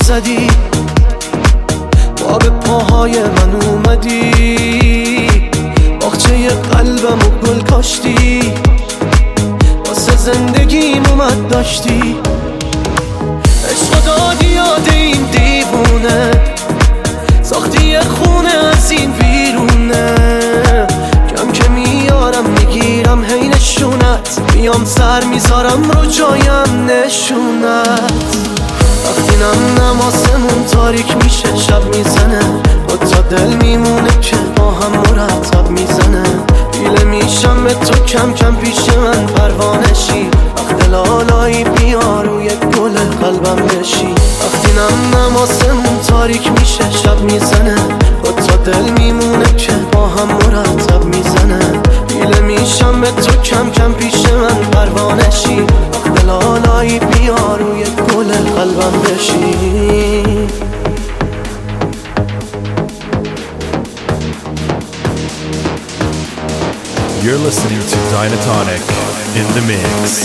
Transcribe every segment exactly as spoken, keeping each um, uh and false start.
زدی، با به پاهای من اومدی، باغچه قلبم و گل کاشتی، واسه زندگیم اومد داشتی. عشق دادی یاد این دیوونه، ساختی یه خونه از این ویرونه، کم که میارم میگیرم هی نشونت، میام سر میذارم رو جایم نشونت. وقتی نم نم آسمون تاریک میشه شب میزنه، دو تا دل میمونه که با هم مرتب میزنه، دیله میشم به تو کم کم پیش من پروانشی، وقت لالایی بیا روی گل قلبم بشی. وقتی نم نم آسمون تاریک میشه شب میزنه، دو تا دل میمونه که با هم مرتب میزنه، دیله میشم به تو کم کم پیش من پروانشی، وقت لالایی بیا روی گل قلبم بشی. You're listening to Dynatonic in the mix.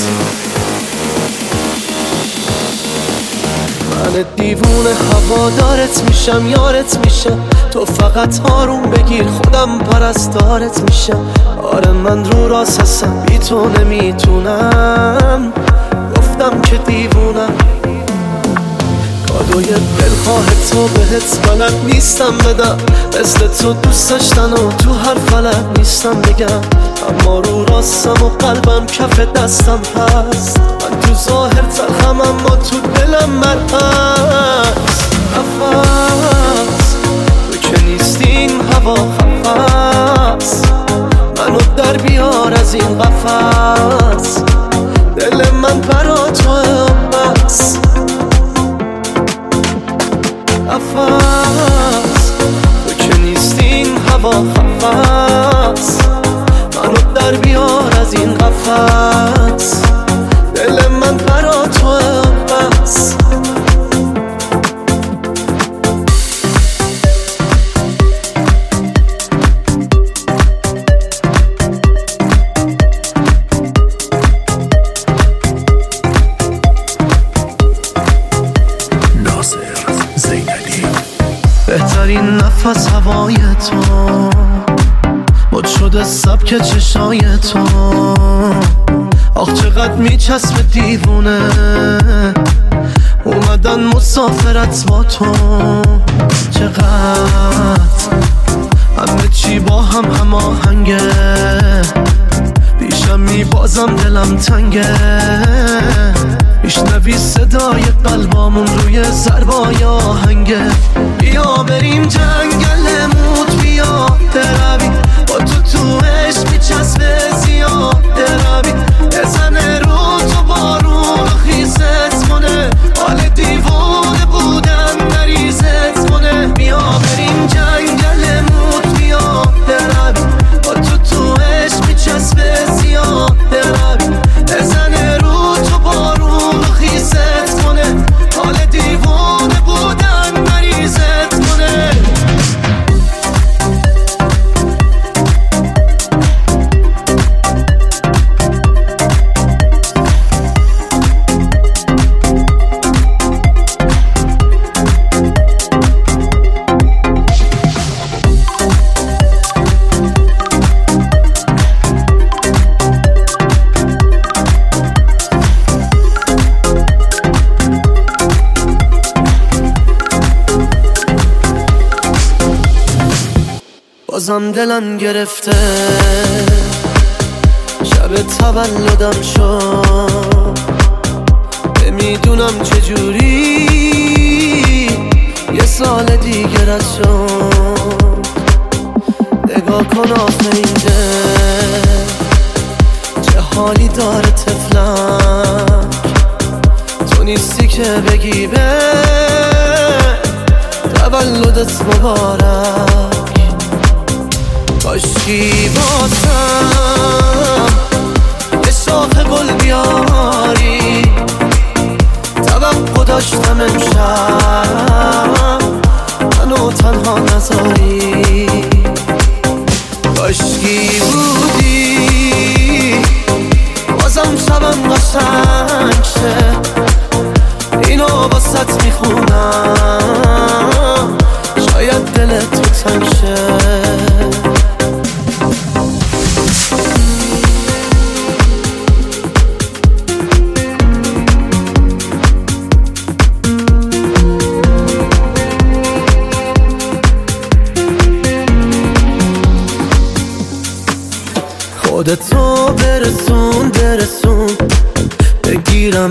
من دیوونه هوادارت میشم، یارت میشم، تو فقط آروم بگیر خودم پرستارت میشم. آره من رو راست هستم، بی تو نمیتونم، گفتم که دیوونم. کادوی دلخواه تو بهت بلد نیستم بدم، مثل تو دوست داشتن و تو هر فلک نیستم بگم، اما رو راستم و قلبم کف دستم هست. من تو ظاهر تلخم اما تو دلم مرهست. نفس تو که نیستین هوا خفست، منو در بیار از این قفس، دل من برا تو بس. نفس تو که نیستین هوا خفست، منو در بیار از این قفس، دل من برا تو بس. بهترین نفس هوای تو، مد شده سبک چشای تو، آخ چقدر میچسب دیوونه، اومدن مسافرت با تو. چقدر همه چی با هم هماهنگه، پیشم میبازم دلم تنگه، میشنوی صدای قلبامون روی ضربای آهنگه. بیا بریم جنگل موت، بیا دروی با تو تو عشق میچسبه زیاده روی، بزنه رو تو بارون خیست کنه، حال دیوانه بودن نریزت کنه. بیا بریم جنگل موت، بیا دروی با تو تو عشق میچسبه زیاده روی، بزنه رو تو بارون خیست کنه، حال دیوانه بودن نریزت کنه. بازم دلم گرفته، شب تولدم شد، نمیدونم چجوری یه سال دیگه رد شد. نگاه کن آخه این دل چه حالی داره تفلک، تو نیستی که بگی به تولدت مبارک. کاشکی واسم یه شاخ گل بیاری، توقع داشتم امشب منو تنها نذاری. کاشکی بودی بازم شبم قشنگ شه، اینو واسط میخونم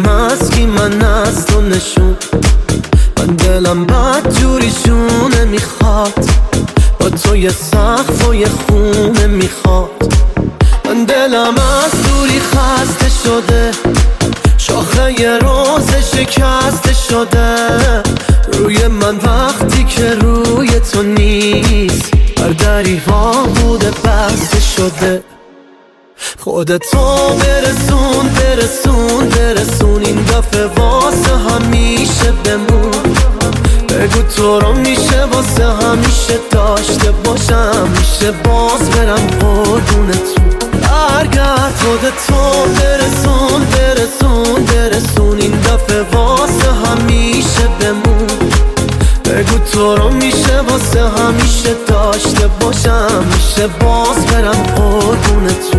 دلم از کی من از تو نشون، من دلم بد جوریشونه میخواد، با تو یه سقف و یه خونه میخواد. من دلم از دوری خسته شده، شاخه یه روز شکسته شده، روی من وقتی که روی تو نیست، بر دریوان بوده بسته شده. خودتو برسون برسون برسون، این دفعه واسه همیشه بمون، بگو تو رو میشه واسه همیشه داشته باشم، میشه باز برم قربونتون. برگرد خودتو برسون برسون برسون، این دفعه واسه همیشه بمون، بگو تو رو میشه واسه همیشه داشته باشم، میشه باز برم قربونتون.